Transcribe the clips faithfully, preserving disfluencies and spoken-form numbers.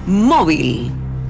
móvil.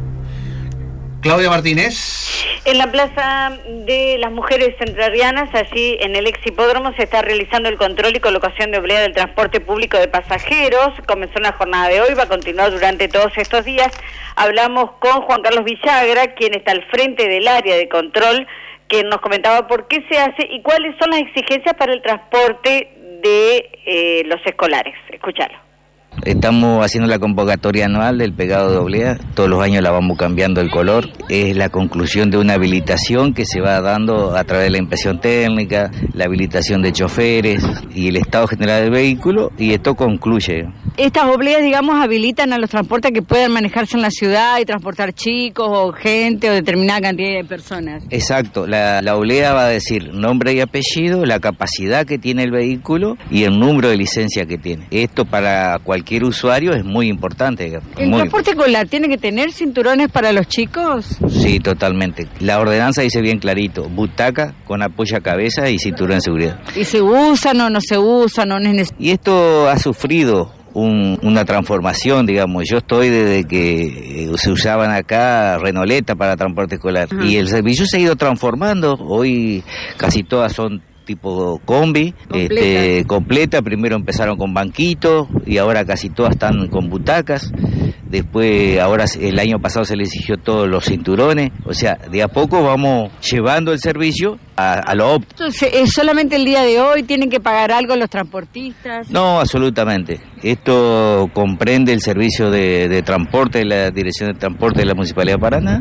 Claudia Martínez. En la Plaza de las Mujeres Entrerrianas, allí en el ex hipódromo, se está realizando el control y colocación de oblea del transporte público de pasajeros. Comenzó una jornada de hoy, va a continuar durante todos estos días. Hablamos con Juan Carlos Villagra, quien está al frente del área de control, que nos comentaba por qué se hace y cuáles son las exigencias para el transporte de eh, los escolares. Escúchalo. Estamos haciendo la convocatoria anual del pegado de oblea, todos los años la vamos cambiando el color, es la conclusión de una habilitación que se va dando a través de la impresión técnica, la habilitación de choferes y el estado general del vehículo, y esto concluye. Estas obleas, digamos, habilitan a los transportes que puedan manejarse en la ciudad y transportar chicos o gente o determinada cantidad de personas. Exacto, la, la oblea va a decir nombre y apellido, la capacidad que tiene el vehículo y el número de licencia que tiene. Esto para cualquier Cualquier usuario es muy importante. ¿El muy transporte escolar tiene que tener cinturones para los chicos? Sí, totalmente. La ordenanza dice bien clarito, butaca con apoyo a cabeza y cinturón de seguridad. ¿Y se usan o no se usan? O no es necesario? Y esto ha sufrido un, una transformación, digamos. Yo estoy desde que se usaban acá renoleta para transporte escolar. Ajá. Y el servicio se ha ido transformando. Hoy casi todas son tipo combi, completa. Este, completa, primero empezaron con banquitos y ahora casi todas están con butacas, después ahora el año pasado se les exigió todos los cinturones, o sea, de a poco vamos llevando el servicio a, a lo óptimo. Entonces, ¿es solamente el día de hoy? ¿Tienen que pagar algo los transportistas? No, absolutamente. Esto comprende el servicio de, de transporte de la Dirección de Transporte de la Municipalidad de Paraná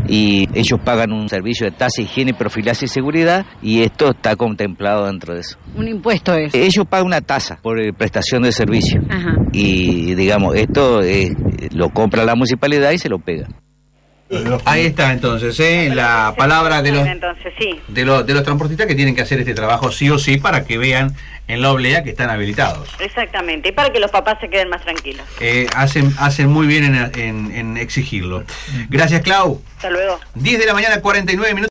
y ellos pagan un servicio de tasa, higiene, profilaxis y seguridad y esto está contemplado dentro de eso. ¿Un impuesto es? Ellos pagan una tasa por prestación de servicio. Ajá. Y digamos, esto es, lo compra la municipalidad y se lo pega. Ahí está entonces, ¿eh? la palabra de los, entonces, sí. de, los, de los transportistas que tienen que hacer este trabajo sí o sí para que vean en la oblea que están habilitados. Exactamente, y para que los papás se queden más tranquilos. Eh, hacen, hacen muy bien en, en, en exigirlo. Gracias, Clau. Hasta luego. diez de la mañana, cuarenta y nueve minutos.